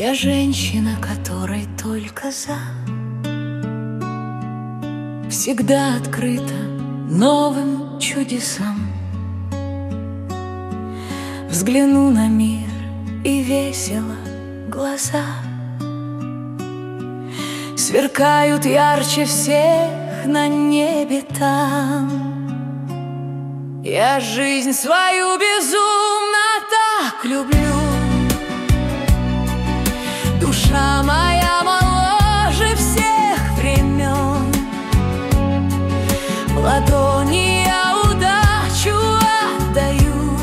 Я женщина, которой только за, всегда открыта новым чудесам. Взгляну на мир, и весело глаза сверкают ярче всех на небе там. Я жизнь свою безумно так люблю, душа моя моложе всех времен. В ладони я удачу отдаю,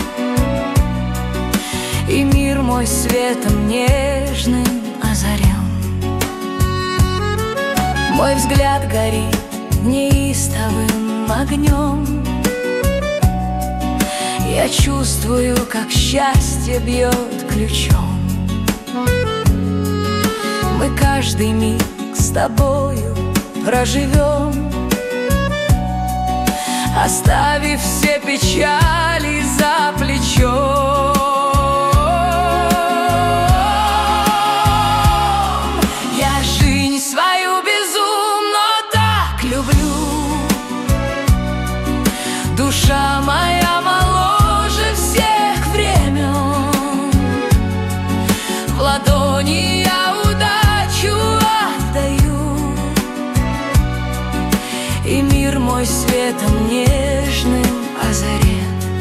и мир мой светом нежным озарен. Мой взгляд горит неистовым огнем. Я чувствую, как счастье бьет ключом. Мы каждый миг с тобою проживем, оставив все печали за плечом. Я жизнь свою безумно так люблю, душа моя моложе всех времен. В ладони я удачу отдаю, и мир мой светом нежным озарен.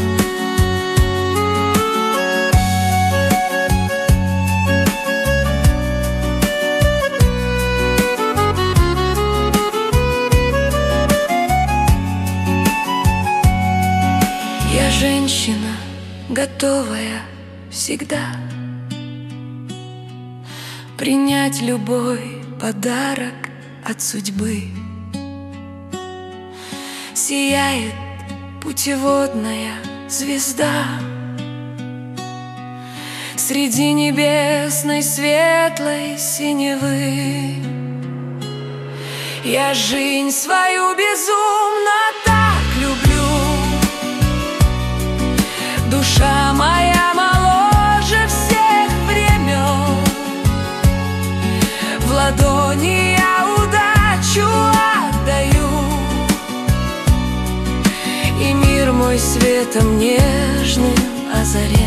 Я женщина, готовая всегда принять любой подарок от судьбы. Сияет путеводная звезда среди небесной светлой синевы. Я жизнь свою безумно так люблю, душа моя моложе всех времен. В ладони я удачу отдаю, и мир мой светом нежным озарен.